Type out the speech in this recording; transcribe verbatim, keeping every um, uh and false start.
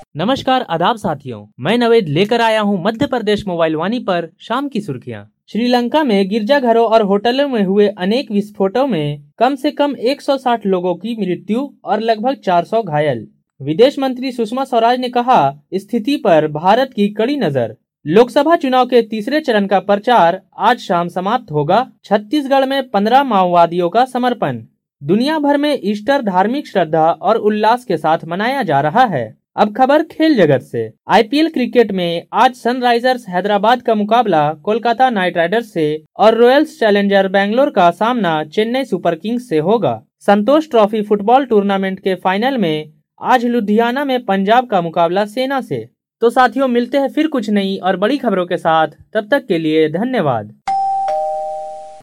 नमस्कार आदाब साथियों, मैं नवेद लेकर आया हूं मध्य प्रदेश मोबाइल वाणी पर शाम की सुर्खियां। श्रीलंका में गिरजाघरों और होटलों में हुए अनेक विस्फोटों में कम से कम एक सौ साठ लोगों की मृत्यु और लगभग चार सौ घायल। विदेश मंत्री सुषमा स्वराज ने कहा, स्थिति पर भारत की कड़ी नजर। लोकसभा चुनाव के तीसरे चरण का प्रचार आज शाम समाप्त होगा। छत्तीसगढ़ में पंद्रह माओवादियों का समर्पण। दुनिया भर में ईस्टर धार्मिक श्रद्धा और उल्लास के साथ मनाया जा रहा है। अब खबर खेल जगत से। आईपीएल क्रिकेट में आज सनराइजर्स हैदराबाद का मुकाबला कोलकाता नाइट राइडर्स से और रॉयल्स चैलेंजर बेंगलोर का सामना चेन्नई सुपर किंग्स से होगा। संतोष ट्रॉफी फुटबॉल टूर्नामेंट के फाइनल में आज लुधियाना में पंजाब का मुकाबला सेना से। तो साथियों, मिलते हैं फिर कुछ नई और बड़ी खबरों के साथ। तब तक के लिए धन्यवाद।